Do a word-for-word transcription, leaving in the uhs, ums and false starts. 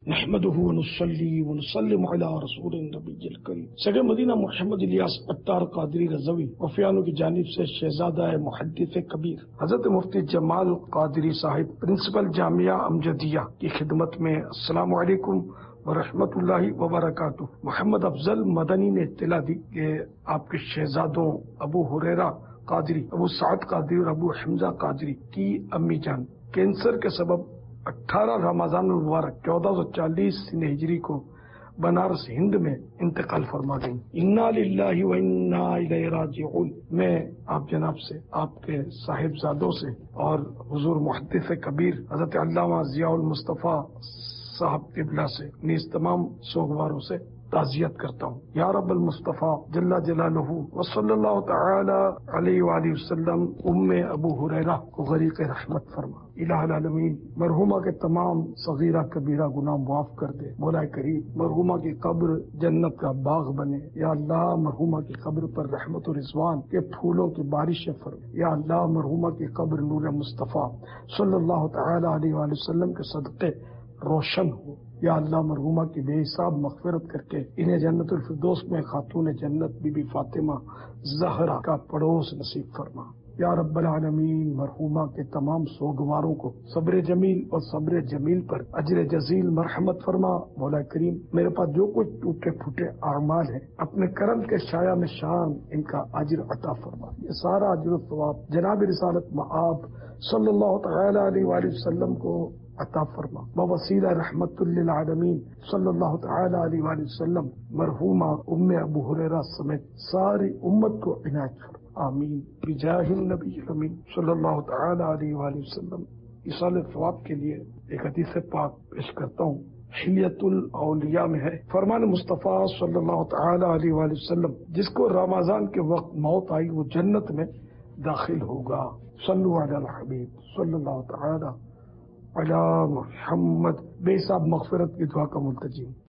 نحمده ونصلي ونسلم على رسول النبی الکریم۔ سگے مدینہ محمد الیاس اتار قادری رضوی وفیانوں کی جانب سے شہزادہ محدث کبیر حضرت مفتی جمال قادری صاحب پرنسپل جامعہ امجدیہ کی خدمت میں السلام علیکم ورحمۃ اللہ وبرکاتہ۔ محمد افضل مدنی نے اطلاع دی کہ آپ کے شہزادوں ابو ہریرہ قادری، ابو سعد قادری اور ابو حمزہ قادری کی امی جان کینسر کے سبب اٹھارہ رمضان المبارک چودہ سو چالیس ہجری کو بنارس ہند میں انتقال فرما گئی۔ انا للہ و انا الیہ راجعون۔ میں آپ جناب سے، آپ کے صاحبزادوں سے اور حضور محدث کبیر حضرت علامہ ضیاء المصطفیٰ صاحب قبلہ سے نیز تمام سوگواروں سے تعزیت کرتا ہوں۔ یا رب المصطفیٰ جل جلالہ وصلی اللہ تعالی علیہ وآلہ وسلم ام ابو ہریرہ کو غریق رحمت فرما۔ الہ العالمین مرحومہ کے تمام صغیرہ کبیرہ گناہ معاف کر دے۔ مولا کریم مرحومہ کی قبر جنت کا باغ بنے۔ یا اللہ مرحومہ کی قبر پر رحمت و رضوان کے پھولوں کی بارش فرما۔ یا اللہ مرحومہ کی قبر نور مصطفیٰ صلی اللہ تعالی علیہ وآلہ وسلم کے صدقے روشن ہو۔ یا اللہ مرحومہ کی بے حساب مغفرت کر کے انہیں جنت الفردوس میں خاتون جنت بی بی فاطمہ زہرا کا پڑوس نصیب فرما۔ یا رب العالمین مرحومہ کے تمام سوگواروں کو صبر جمیل اور صبر جمیل پر اجر جزیل مرحمت فرما۔ مولا کریم میرے پاس جو کچھ ٹوٹے پھوٹے اعمال ہیں اپنے کرم کے سایہ میں شان ان کا اجر عطا فرما۔ یہ سارا اجر و ثواب جناب رسالت مآب صلی اللہ تعالی علیہ وآلہ وسلم کو عطا فرما۔ بوسیلہ رحمت للعالمین صلی اللہ تعالی علیہ وآلہ وسلم مرحومہ ام ابو ہریرہ سمیت ساری امت کو عنایت فرما۔ آمین بجاہ النبی الامین صلی اللہ تعالی علیہ وآلہ وسلم۔ ایصال ثواب کے لیے ایک حدیث پاک پیش کرتا ہوں، حلیۃ الاولیاء میں ہے، فرمان مصطفیٰ صلی اللہ تعالی علیہ وآلہ وسلم جس کو رمضان کے وقت موت آئی وہ جنت میں داخل ہوگا۔ صلو علی الحبیب صلی اللہ تعالی علی محمد۔ بے حساب مغفرت کی دعا کا ملتجی۔